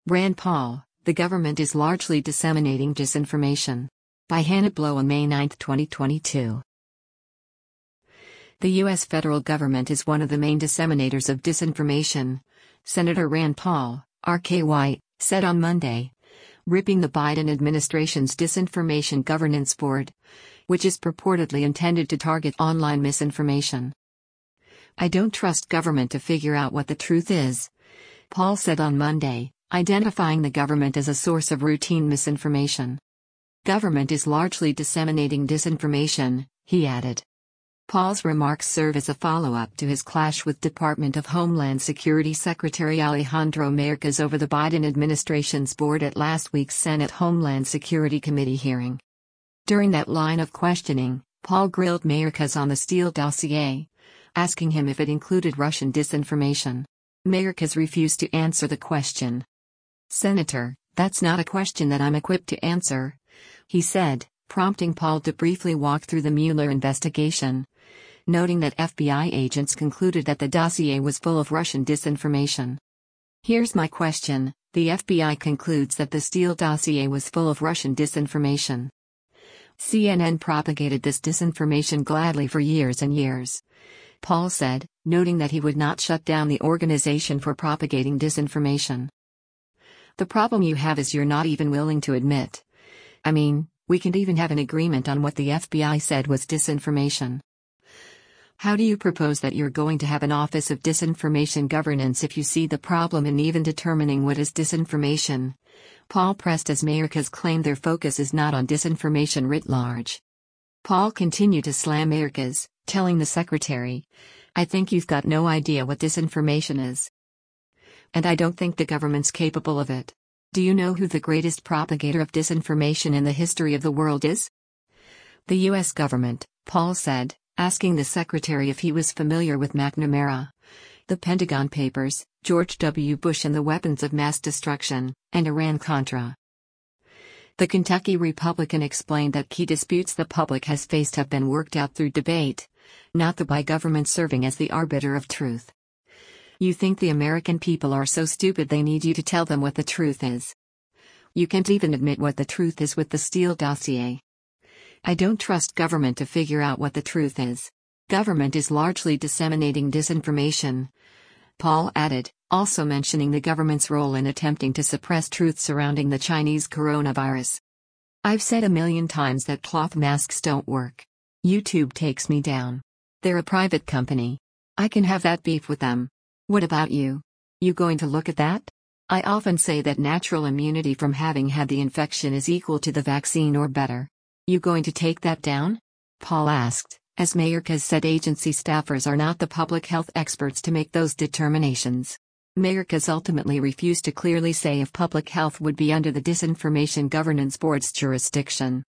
Rand Paul, the government is largely disseminating disinformation. By Hannah Blow on May 9, 2022. The U.S. federal government is one of the main disseminators of disinformation, Senator Rand Paul, RKY, said on Monday, ripping the Biden administration's Disinformation Governance Board, which is purportedly intended to target online misinformation. "I don't trust government to figure out what the truth is," Paul said on Monday, identifying the government as a source of routine misinformation. "Government is largely disseminating disinformation," he added. Paul's remarks serve as a follow-up to his clash with Department of Homeland Security Secretary Alejandro Mayorkas over the Biden administration's board at last week's Senate Homeland Security Committee hearing. During that line of questioning, Paul grilled Mayorkas on the Steele dossier, asking him if it included Russian disinformation. Mayorkas refused to answer the question. "Senator, that's not a question that I'm equipped to answer," he said, prompting Paul to briefly walk through the Mueller investigation, noting that FBI agents concluded that the dossier was full of Russian disinformation. "Here's my question: the FBI concludes that the Steele dossier was full of Russian disinformation. CNN propagated this disinformation gladly for years and years," Paul said, noting that he would not shut down the organization for propagating disinformation. "The problem you have is you're not even willing to admit. I mean, we can't even have an agreement on what the FBI said was disinformation. How do you propose that you're going to have an Office of Disinformation Governance if you see the problem in even determining what is disinformation?" Paul pressed as Mayorkas claimed their focus is not on disinformation writ large. Paul continued to slam Mayorkas, telling the secretary, "I think you've got no idea what disinformation is. And I don't think the government's capable of it. Do you know who the greatest propagator of disinformation in the history of the world is? The U.S. government," Paul said, asking the secretary if he was familiar with McNamara, the Pentagon Papers, George W. Bush and the weapons of mass destruction, and Iran-Contra. The Kentucky Republican explained that key disputes the public has faced have been worked out through debate, not by government serving as the arbiter of truth. "You think the American people are so stupid they need you to tell them what the truth is? You can't even admit what the truth is with the Steele dossier. I don't trust government to figure out what the truth is. Government is largely disseminating disinformation," Paul added, also mentioning the government's role in attempting to suppress truth surrounding the Chinese coronavirus. "I've said a million times that cloth masks don't work. YouTube takes me down. They're a private company. I can have that beef with them. What about you? You going to look at that? I often say that natural immunity from having had the infection is equal to the vaccine or better. You going to take that down?" Paul asked, as Mayorkas said agency staffers are not the public health experts to make those determinations. Mayorkas ultimately refused to clearly say if public health would be under the Disinformation Governance Board's jurisdiction.